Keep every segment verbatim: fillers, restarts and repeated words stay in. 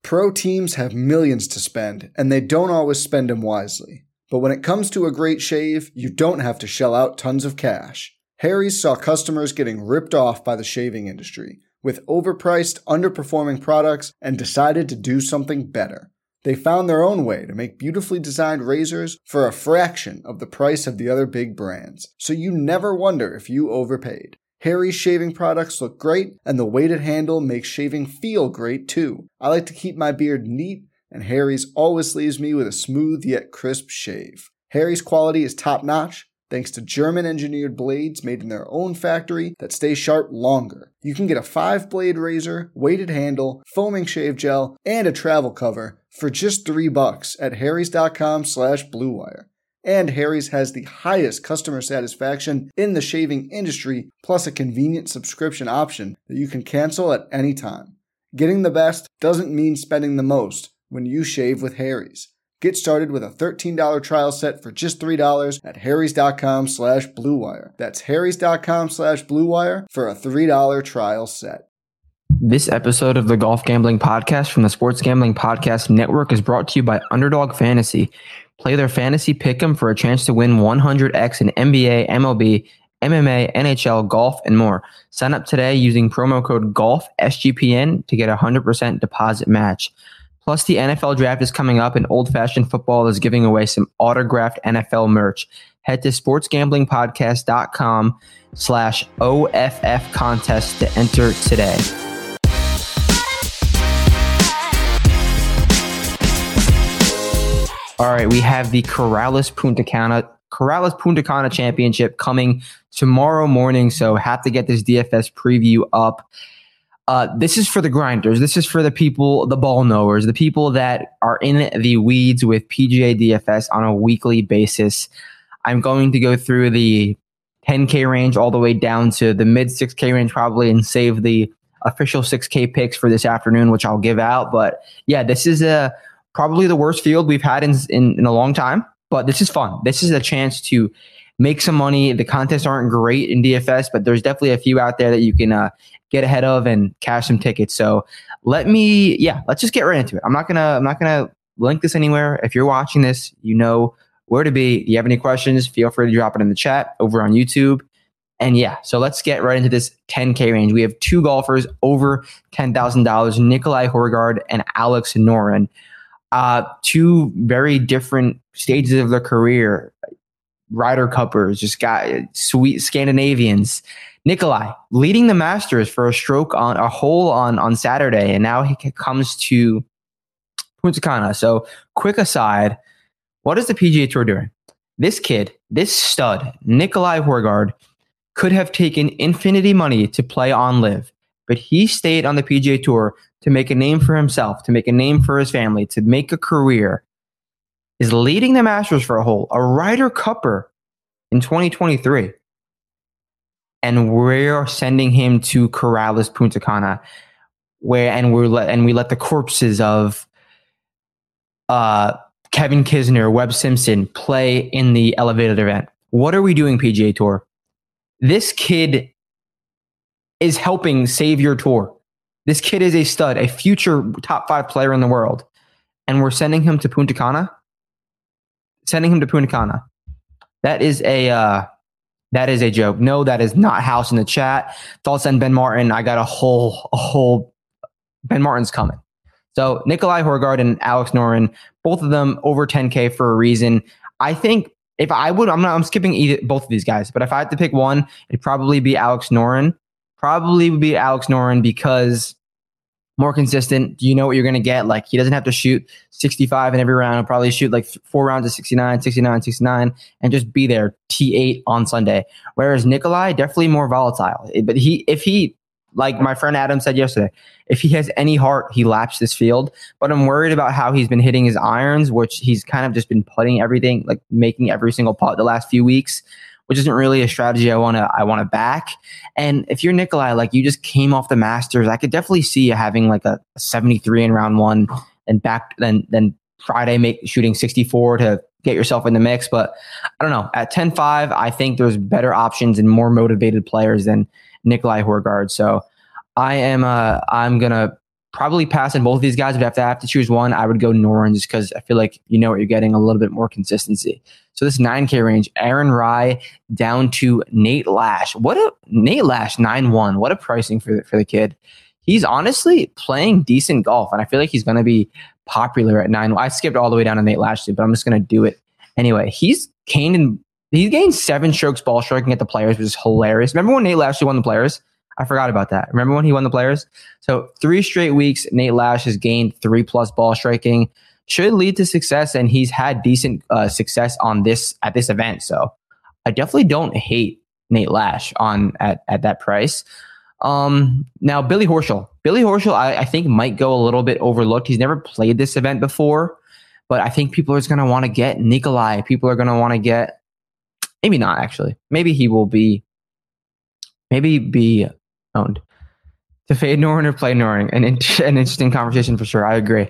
Pro teams have millions to spend, and they don't always spend them wisely. But when it comes to a great shave, you don't have to shell out tons of cash. Harry's saw customers getting ripped off by the shaving industry with overpriced, underperforming products and decided to do something better. They found their own way to make beautifully designed razors for a fraction of the price of the other big brands, so you never wonder if you overpaid. Harry's shaving products look great, and the weighted handle makes shaving feel great too. I like to keep my beard neat, and Harry's always leaves me with a smooth yet crisp shave. Harry's quality is top-notch, thanks to German-engineered blades made in their own factory that stay sharp longer. You can get a five-blade razor, weighted handle, foaming shave gel, and a travel cover for just three bucks at harrys.com slash bluewire. And Harry's has the highest customer satisfaction in the shaving industry, plus a convenient subscription option that you can cancel at any time. Getting the best doesn't mean spending the most when you shave with Harry's. Get started with a thirteen dollars trial set for just three dollars at harrys.com slash bluewire. That's harrys.com slash bluewire for a three dollars trial set. This episode of the Golf Gambling Podcast from the Sports Gambling Podcast Network is brought to you by Underdog Fantasy. Play their fantasy pick'em for a chance to win one hundred x in N B A, M L B, M M A, N H L, golf, and more. Sign up today using promo code GOLF S G P N to get a one hundred percent deposit match. Plus, the N F L draft is coming up, and Old Fashioned Football is giving away some autographed N F L merch. Head to sportsgamblingpodcast.com slash OFF contest to enter today. All right, we have the Corrales Punta Cana Corrales Punta Cana Championship coming tomorrow morning, so have to get this D F S preview up. Uh, this is for the grinders. This is for the people, the ball knowers, the people that are in the weeds with P G A D F S on a weekly basis. I'm going to go through the ten K range all the way down to the mid six K range probably and save the official six K picks for this afternoon, which I'll give out. But yeah, this is a probably the worst field we've had in, in, in a long time, but this is fun. This is a chance to make some money. The contests aren't great in D F S, but there's definitely a few out there that you can uh, get ahead of and cash some tickets. So let me, yeah, let's just get right into it. I'm not gonna, I'm not gonna link this anywhere. If you're watching this, you know where to be. If you have any questions, feel free to drop it in the chat over on YouTube. And yeah, so let's get right into this ten K range. We have two golfers over ten thousand dollars, Nicolai Højgaard and Alex Noren. Uh, two very different stages of their career. Ryder Cuppers, just got sweet Scandinavians. Nicolai leading the Masters for a stroke on a hole on, on Saturday, and now he comes to Punta Cana. So, quick aside, what is the P G A Tour doing? This kid, this stud, Nicolai Højgaard, could have taken infinity money to play on Live, but he stayed on the P G A Tour to make a name for himself, to make a name for his family, to make a career, is leading the Masters for a hole, a Ryder Cupper in twenty twenty-three. And we're sending him to Corrales Punta Cana, where and we're let and we let the corpses of uh, Kevin Kisner, Webb Simpson play in the elevated event. What are we doing, P G A Tour? This kid is helping save your tour. This kid is a stud, a future top five player in the world. And we're sending him to Punta Cana? Sending him to Punta Cana. That is a uh, that is a joke. No, that is not House in the chat. Thoughts on Ben Martin. I got a whole, a whole, Ben Martin's coming. So Nicolai Højgaard and Alex Noren, both of them over ten K for a reason. I think if I would, I'm not, I'm skipping either, both of these guys, but if I had to pick one, it'd probably be Alex Noren. Probably would be Alex Noren because more consistent. You know what you're going to get. Like, he doesn't have to shoot sixty-five in every round. He'll probably shoot like four rounds of sixty-nine, sixty-nine, sixty-nine, and just be there T eight on Sunday. Whereas Nicolai, definitely more volatile. But he, if he, like my friend Adam said yesterday, if he has any heart, he laps this field. But I'm worried about how he's been hitting his irons, which he's kind of just been putting everything, like making every single putt the last few weeks, which isn't really a strategy I want to I want to back. And if you're Nicolai, like you just came off the Masters, I could definitely see you having like a seventy-three in round one and back then then Friday make shooting sixty-four to get yourself in the mix. But I don't know. At ten five, I think there's better options and more motivated players than Nicolai Højgaard. So I am uh I'm gonna probably pass on both of these guys, but if I have to choose one, I would go Noren just because I feel like you know what you're getting, a little bit more consistency. So this nine K range, Aaron Rai down to Nate Lash. What a Nate Lash nine one. What a pricing for the, for the kid. He's honestly playing decent golf, and I feel like he's going to be popular at nine. I skipped all the way down to Nate Lash, but I'm just going to do it anyway. He's gained in, he's gained seven strokes ball striking at the Players, which is hilarious. Remember when Nate Lashley won the Players? I forgot about that. Remember when he won the Players? So three straight weeks, Nate Lash has gained three plus ball striking. Should lead to success, and he's had decent uh, success on this at this event. So I definitely don't hate Nate Lash on at, at that price. Um, now Billy Horschel. Billy Horschel, I, I think might go a little bit overlooked. He's never played this event before, but I think people are just going to want to get Nikolai. People are going to want to get, maybe not actually. Maybe he will be, maybe be owned. To fade Noren or play Noren, an, an interesting conversation for sure. I agree.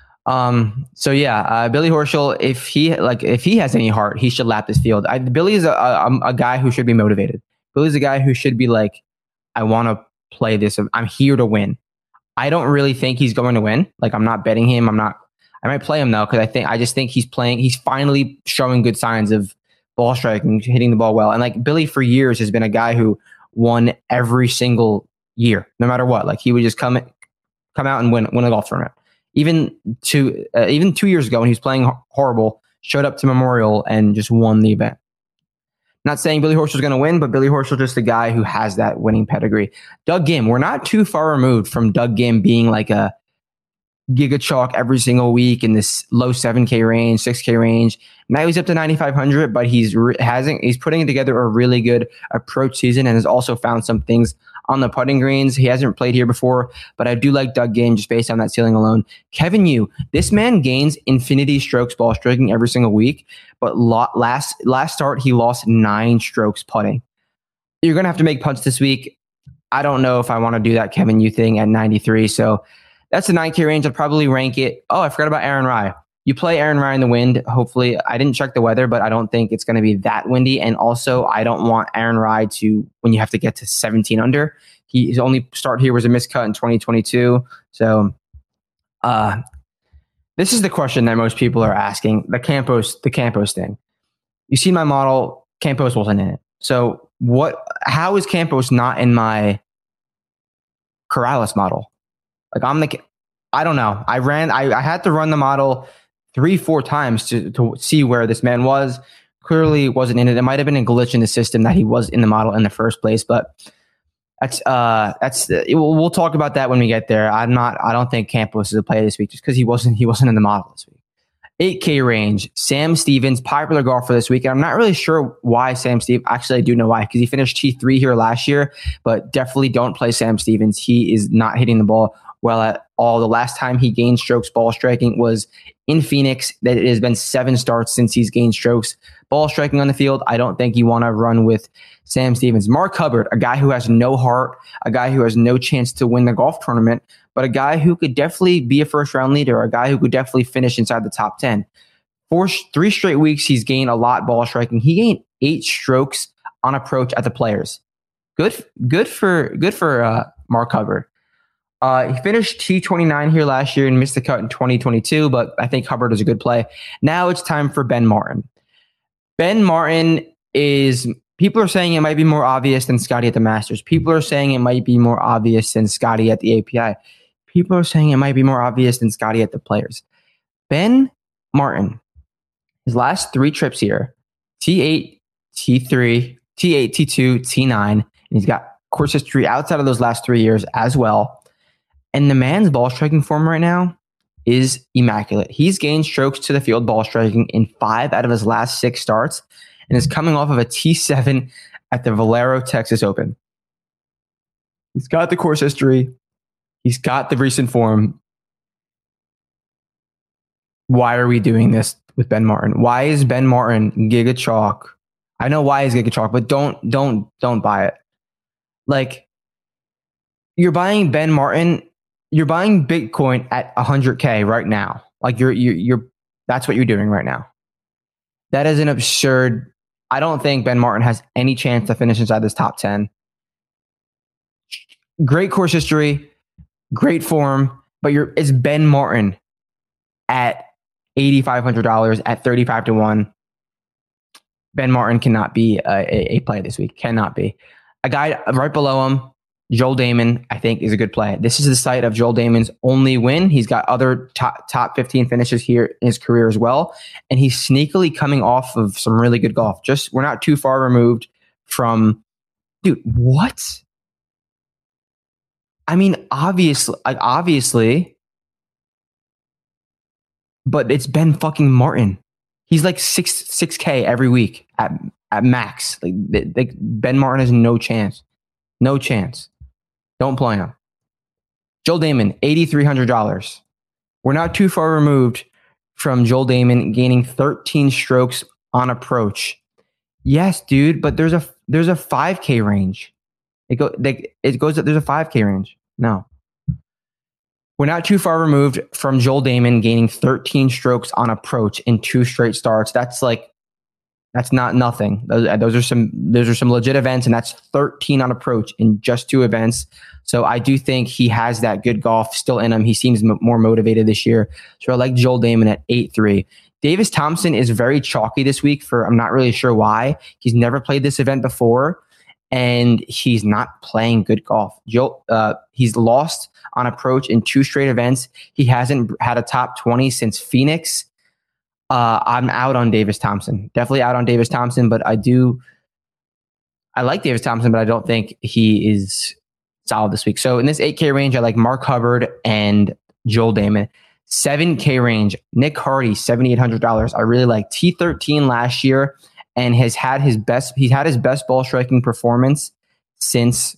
Um, so yeah, uh, Billy Horschel, if he like, if he has any heart, he should lap this field. I, Billy is a, a, a guy who should be motivated. Billy's a guy who should be like, I want to play this. I'm here to win. I don't really think he's going to win. Like, I'm not betting him. I'm not, I might play him though, because I think, I just think he's playing, he's finally showing good signs of ball striking, hitting the ball well. And like Billy for years has been a guy who won every single year, no matter what. Like he would just come come out and win win a golf tournament. Even two uh, even two years ago when he was playing horrible, showed up to Memorial and just won the event. Not saying Billy Horschel's going to win, but Billy Horschel just a guy who has that winning pedigree. Doug Ghim, we're not too far removed from Doug Ghim being like a giga chalk every single week in this low seven K range, six K range. Now he's up to ninety-five hundred, but he's re- hasn't he's putting together a really good approach season and has also found some things on the putting greens. He hasn't played here before, but I do like Doug Ghim just based on that ceiling alone. Kevin Yu, this man gains infinity strokes ball striking every single week, but lo- last last start he lost nine strokes putting. You're gonna have to make putts this week. I don't know if I want to do that Kevin Yu thing at ninety-three, so that's the nine K range. I'd probably rank it. Oh, I forgot about Aaron Rai. You play Aaron Rai in the wind. Hopefully, I didn't check the weather, but I don't think it's going to be that windy. And also, I don't want Aaron Rai to, when you have to get to seventeen under. He, his only start here was a miscut in twenty twenty-two. So, uh, this is the question that most people are asking. The Campos, the Campos thing. You see my model. Campos wasn't in it. So, what? How is Campos not in my Corrales model? Like I'm the, I don't know. I ran, I, I had to run the model three, four times to, to see where this man was. Clearly wasn't in it. It might have been a glitch in the system that he was in the model in the first place, but that's, uh, that's, uh, we'll, we'll talk about that when we get there. I'm not, I don't think Campos is a play this week just because he wasn't, he wasn't in the model this week. eight K range, Sam Stevens, popular golfer this week. And I'm not really sure why Sam Stevens, actually I do know why, because he finished T three here last year, but definitely don't play Sam Stevens. He is not hitting the ball well at all. The last time he gained strokes ball striking was in Phoenix. That it has been seven starts since he's gained strokes ball striking on the field. I don't think you want to run with Sam Stevens. Mark Hubbard, a guy who has no heart, a guy who has no chance to win the golf tournament, but a guy who could definitely be a first round leader, a guy who could definitely finish inside the top ten. Four, three straight weeks, he's gained a lot ball striking. He gained eight strokes on approach at the Players. Good, good for good for uh, Mark Hubbard. Uh, he finished T twenty-nine here last year and missed the cut in twenty twenty-two, but I think Hubbard is a good play. Now it's time for Ben Martin. Ben Martin is, people are saying it might be more obvious than Scotty at the Masters. People are saying it might be more obvious than Scotty at the A P I. People are saying it might be more obvious than Scotty at the Players. Ben Martin, his last three trips here, T eight, T three, T eight, T two, T nine, and he's got course history outside of those last three years as well. And the man's ball striking form right now is immaculate. He's gained strokes to the field ball striking in five out of his last six starts and is coming off of a T seven at the Valero Texas Open. He's got the course history. He's got the recent form. Why are we doing this with Ben Martin? Why is Ben Martin giga chalk? I know why he's giga chalk, but don't, don't, don't buy it. Like, you're buying Ben Martin, you're buying Bitcoin at one hundred K right now. Like you're, you're, you're, that's what you're doing right now. That is an absurd. I don't think Ben Martin has any chance to finish inside this top ten. Great course history, great form, but you're it's Ben Martin at eighty-five hundred dollars at thirty-five to one. Ben Martin cannot be a, a, a play this week. Cannot be. A guy right below him, Joel Damon, I think is a good play. This is the site of Joel Damon's only win. He's got other top top fifteen finishes here in his career as well. And he's sneakily coming off of some really good golf. Just we're not too far removed from, dude, what? I mean, obviously, like obviously, but it's Ben fucking Martin. He's like six six K every week at at max. Like, like Ben Martin has no chance, no chance. Don't play him. Joel Damon, eighty three hundred dollars. We're not too far removed from Joel Damon gaining thirteen strokes on approach. Yes, dude, but there's a there's a five K range. It go they, it goes there's a five K range. No. We're not too far removed from Joel Damon gaining thirteen strokes on approach in two straight starts. That's like, that's not nothing. Those, those are some, those are some legit events, and that's thirteen on approach in just two events. So I do think he has that good golf still in him. He seems m- more motivated this year. So I like Joel Damon at eight three. Davis Thompson is very chalky this week for, I'm not really sure why. He's never played this event before, and he's not playing good golf. Joel, uh, he's lost on approach in two straight events. He hasn't had a top twenty since Phoenix. Uh, I'm out on Davis Thompson. Definitely out on Davis Thompson, but I do, I like Davis Thompson, but I don't think he is solid this week. So in this eight K range, I like Mark Hubbard and Joel Damon. seven K range, Nick Hardy, seven thousand eight hundred dollars. I really like T thirteen last year and has had his best, he's had his best ball striking performance since,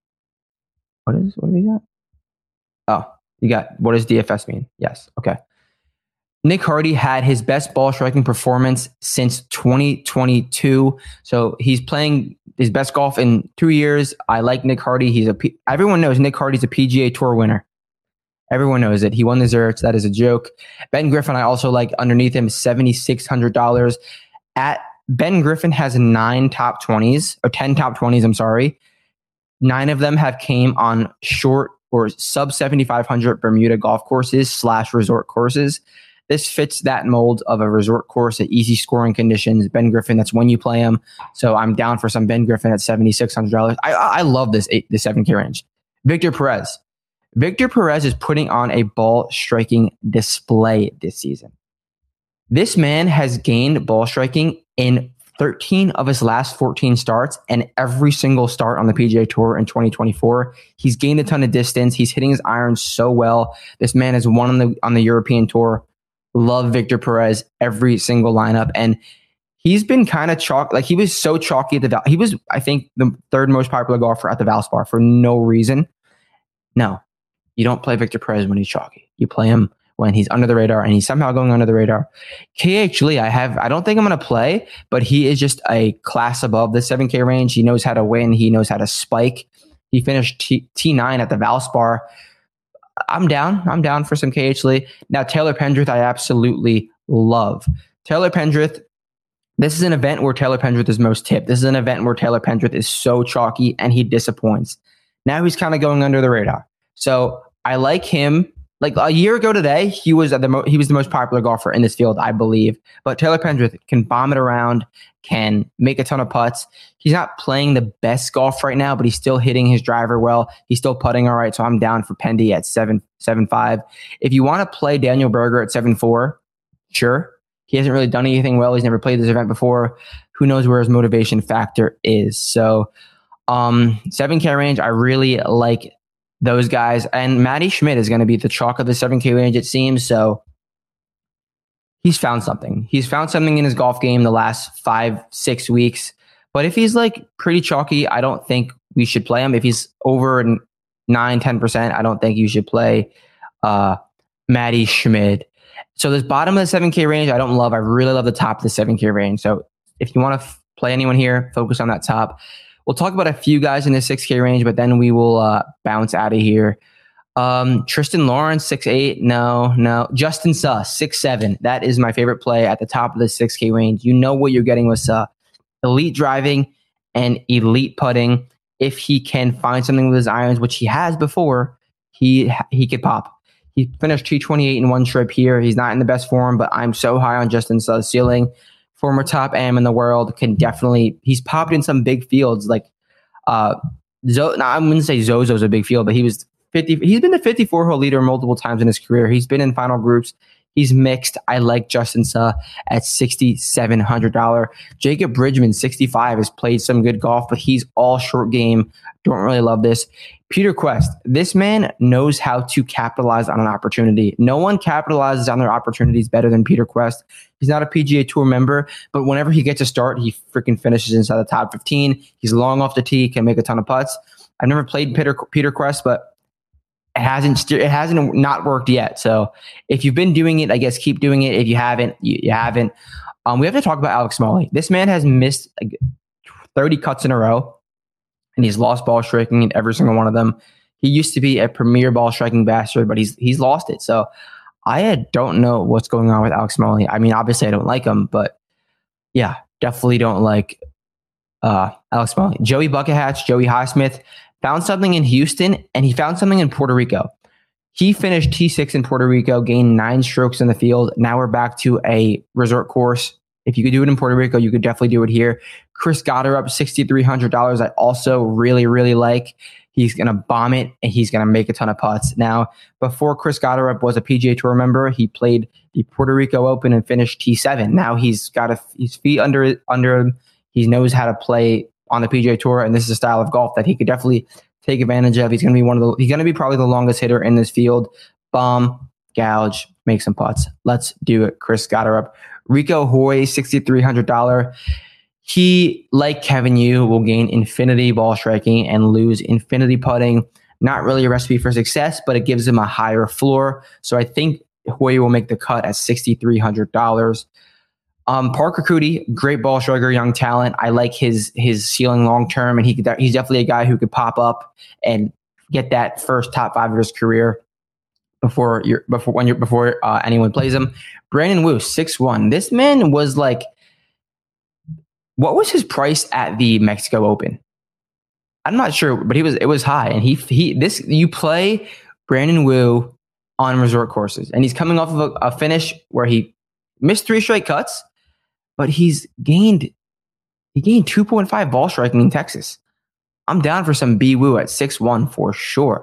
what is, what have you got? Oh, you got, what does D F S mean? Yes. Okay. Nick Hardy had his best ball striking performance since twenty twenty-two. So he's playing his best golf in two years. I like Nick Hardy. He's a, P- everyone knows Nick Hardy's a P G A Tour winner. Everyone knows it. He won the Zurich. That is a joke. Ben Griffin, I also like underneath him, seven thousand six hundred dollars. At Ben Griffin has nine top twenties, or ten top twenties, I'm sorry. Nine of them have came on short or sub seventy-five hundred Bermuda golf courses slash resort courses. This fits that mold of a resort course at easy scoring conditions. Ben Griffin, that's when you play him. So I'm down for some Ben Griffin at seven thousand six hundred dollars. I, I love this eight, the seven K range. Victor Perez. Victor Perez is putting on a ball striking display this season. This man has gained ball striking in thirteen of his last fourteen starts, and every single start on the P G A Tour in twenty twenty-four. He's gained a ton of distance. He's hitting his irons so well. This man has won on the on the European Tour. Love Victor Perez every single lineup, and he's been kind of chalk. Like he was so chalky at the Val. He was, I think, the third most popular golfer at the Valspar for no reason. No, you don't play Victor Perez when he's chalky. You play him when he's under the radar, and he's somehow going under the radar. K H Lee, I have. I don't think I'm going to play, but he is just a class above the seven K range. He knows how to win. He knows how to spike. He finished T- T9 at the Valspar. I'm down. I'm down for some K H Lee. Now, Taylor Pendrith, I absolutely love. Taylor Pendrith, this is an event where Taylor Pendrith is most tipped. This is an event where Taylor Pendrith is so chalky and he disappoints. Now he's kind of going under the radar. So I like him. Like a year ago today, he was at the mo- he was the most popular golfer in this field, I believe. But Taylor Pendrith can bomb it around, can make a ton of putts. He's not playing the best golf right now, but he's still hitting his driver well. He's still putting all right. So I'm down for Pendy at seven seven five. If you want to play Daniel Berger at seven four, sure. He hasn't really done anything well. He's never played this event before. Who knows where his motivation factor is? So um, seven K range, I really like those guys. And Matty Schmidt is going to be the chalk of the seven K range, it seems. So he's found something. He's found something in his golf game the last five, six weeks. But if he's like pretty chalky, I don't think we should play him. If he's over nine, ten percent, I don't think you should play uh, Matty Schmidt. So this bottom of the seven K range, I don't love. I really love the top of the seven K range. So if you want to f- play anyone here, focus on that top. We'll talk about a few guys in the six K range, but then we will uh, bounce out of here. Um, Tristan Lawrence, six eight. No, no. Justin Suh, six seven. That is my favorite play at the top of the six K range. You know what you're getting with Suh. Elite driving and elite putting. If he can find something with his irons, which he has before, he he could pop. He finished two twenty-eight in one trip here. He's not in the best form, but I'm so high on Justin Suh's ceiling. Former top A M in the world, can definitely, he's popped in some big fields. Like, uh, Zo, no, I wouldn't say Zozo's a big field, but he was fifty. He's been the fifty-four hole leader multiple times in his career. He's been in final groups. He's mixed. I like Justin Suh at six thousand seven hundred dollars. Jacob Bridgman, sixty-five, has played some good golf, but he's all short game. Don't really love this. Peter Quest, this man knows how to capitalize on an opportunity. No one capitalizes on their opportunities better than Peter Quest. He's not a P G A Tour member, but whenever he gets a start, he freaking finishes inside the top fifteen. He's long off the tee, can make a ton of putts. I've never played Peter, Peter Quest, but it hasn't it hasn't not worked yet. So if you've been doing it, I guess keep doing it. If you haven't, you, you haven't. Um, we have to talk about Alex Smalley. This man has missed thirty cuts in a row, and he's lost ball striking in every single one of them. He used to be a premier ball striking bastard, but he's he's lost it. So I don't know what's going on with Alex Smalley. I mean, obviously I don't like him, but yeah, definitely don't like uh, Alex Smalley. Joey Bucket Hatch, Joey Highsmith, found something in Houston, and he found something in Puerto Rico. He finished T six in Puerto Rico, gained nine strokes in the field. Now we're back to a resort course. If you could do it in Puerto Rico, you could definitely do it here. Chris Gotterup, six thousand three hundred dollars. I also really, really like. He's going to bomb it, and he's going to make a ton of putts. Now, before Chris Gotterup was a P G A Tour member, he played the Puerto Rico Open and finished T seven. Now he's got a, his feet under, under him. He knows how to play on the P G A Tour, and this is a style of golf that he could definitely take advantage of. He's going to be one of the, he's going to be probably the longest hitter in this field. Bomb, gouge, make some putts. Let's do it. Chris Gotterup. Rico Hoy, six thousand three hundred dollars. He, like Kevin Yu, will gain infinity ball striking and lose infinity putting. Not really a recipe for success, but it gives him a higher floor. So I think Hoy will make the cut at six thousand three hundred dollars. Um, Parker Cootie, great ball striker, young talent. I like his his ceiling long term, and he could, he's definitely a guy who could pop up and get that first top five of his career before you're before when you're before uh, anyone plays him. Brandon Wu, six one. This man was like, what was his price at the Mexico Open? I'm not sure, but he was it was high, and he he this you play Brandon Wu on resort courses, and he's coming off of a, a finish where he missed three straight cuts, but he's gained he gained two point five ball striking in Texas. I'm down for some B Wu at six one for sure,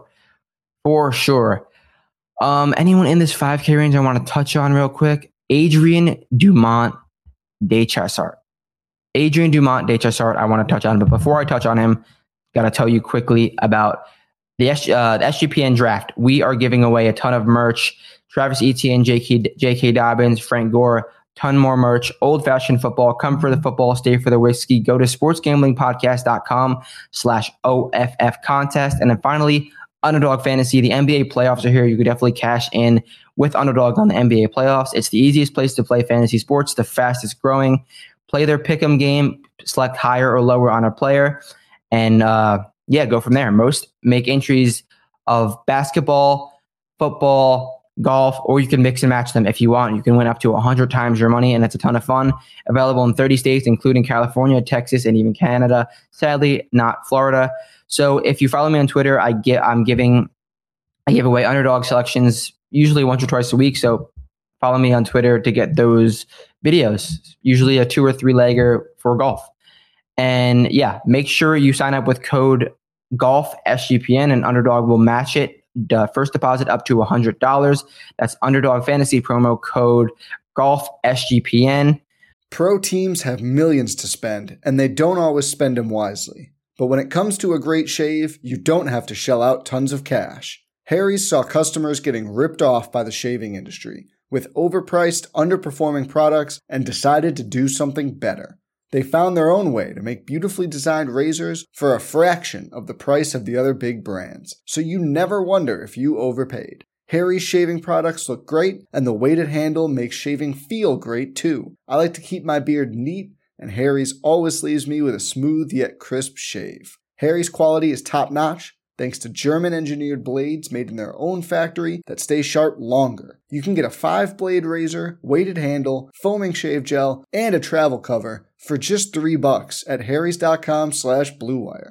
for sure. Um, anyone in this five K range I want to touch on real quick? Adrian Dumont Dechazart. Adrian Dumont Dechazart I want to touch on, but before I touch on him, got to tell you quickly about the, S- uh, the S G P N draft. We are giving away a ton of merch. Travis Etienne, J K, J K Dobbins, Frank Gore, ton more merch. Old-fashioned football. Come for the football, stay for the whiskey. Go to sportsgamblingpodcast.com slash OFF contest. And then finally, Underdog Fantasy. The N B A playoffs are here. You could definitely cash in with Underdog on the N B A playoffs. It's the easiest place to play fantasy sports, the fastest growing. Play their pick'em game, select higher or lower on a player, and uh, yeah, go from there. Most make entries of basketball, football, golf, or you can mix and match them if you want. You can win up to one hundred times your money, and it's a ton of fun. Available in thirty states, including California, Texas, and even Canada. Sadly, not Florida. So if you follow me on Twitter, I get I'm giving I give away Underdog selections usually once or twice a week. So follow me on Twitter to get those videos, usually a two or three legger for golf. And yeah, make sure you sign up with code golf S G P N, and Underdog will match it. The first deposit up to one hundred dollars. That's Underdog Fantasy promo code golf S G P N. Pro teams have millions to spend, and they don't always spend them wisely. But when it comes to a great shave, you don't have to shell out tons of cash. Harry's saw customers getting ripped off by the shaving industry with overpriced, underperforming products and decided to do something better. They found their own way to make beautifully designed razors for a fraction of the price of the other big brands, so you never wonder if you overpaid. Harry's shaving products look great, and the weighted handle makes shaving feel great too. I like to keep my beard neat, and Harry's always leaves me with a smooth yet crisp shave. Harry's quality is top-notch, thanks to German-engineered blades made in their own factory that stay sharp longer. You can get a five-blade razor, weighted handle, foaming shave gel, and a travel cover for just three bucks at harrys.com slash bluewire.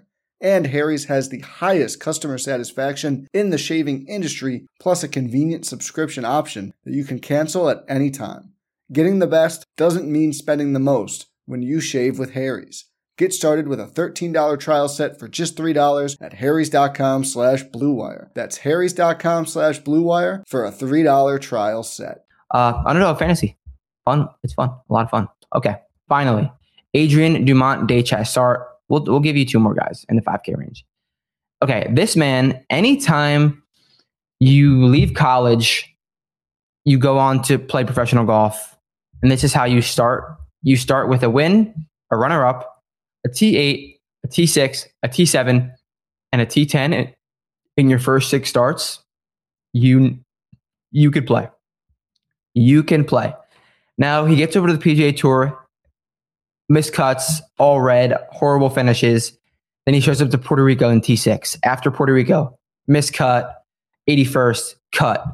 And Harry's has the highest customer satisfaction in the shaving industry, plus a convenient subscription option that you can cancel at any time. Getting the best doesn't mean spending the most when you shave with Harry's. Get started with a thirteen dollars trial set for just three dollars at harrys.com slash bluewire. That's harrys.com slash bluewire for a three dollars trial set. Uh, Underdog Fantasy. Fun. It's fun. A lot of fun. Okay. Finally, Adrian Dumont Dechassart. We'll, we'll give you two more guys in the five K range. Okay. This man, anytime you leave college, you go on to play professional golf. And this is how you start. You start with a win, a runner-up, a T eight, a T six, a T seven, and a T ten in your first six starts. You, you could play. You can play. Now he gets over to the P G A Tour, missed cuts, all red, horrible finishes. Then he shows up to Puerto Rico in T six. After Puerto Rico, missed cut, eighty-first, cut.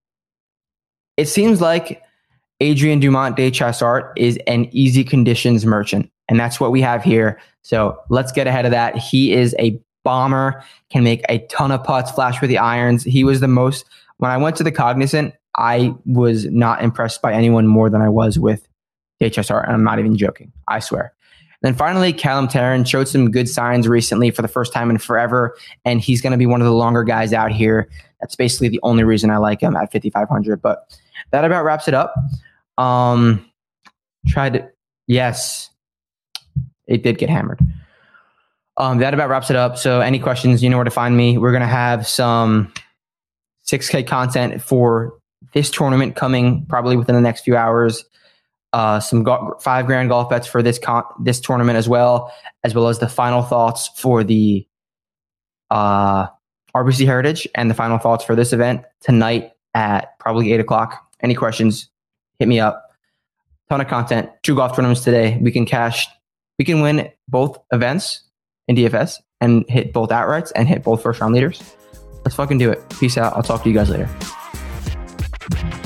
It seems like Adrian Dumont Dechassart is an easy conditions merchant. And that's what we have here. So let's get ahead of that. He is a bomber, can make a ton of putts, flash with the irons. He was the most, when I went to the Cognizant, I was not impressed by anyone more than I was with Dechassart. And I'm not even joking. I swear. And then finally, Callum Tarran showed some good signs recently for the first time in forever. And he's going to be one of the longer guys out here. That's basically the only reason I like him at fifty-five hundred. But that about wraps it up. Um, tried to, yes. It did get hammered. Um, that about wraps it up. So any questions, you know where to find me. We're going to have some six K content for this tournament coming probably within the next few hours. Uh, some go- five grand golf bets for this con- this tournament as well, as well as the final thoughts for the uh, R B C Heritage and the final thoughts for this event tonight at probably eight o'clock. Any questions, hit me up. Ton of content. Two golf tournaments today. We can cash... We can win both events in D F S and hit both outrights and hit both first round leaders. Let's fucking do it. Peace out. I'll talk to you guys later.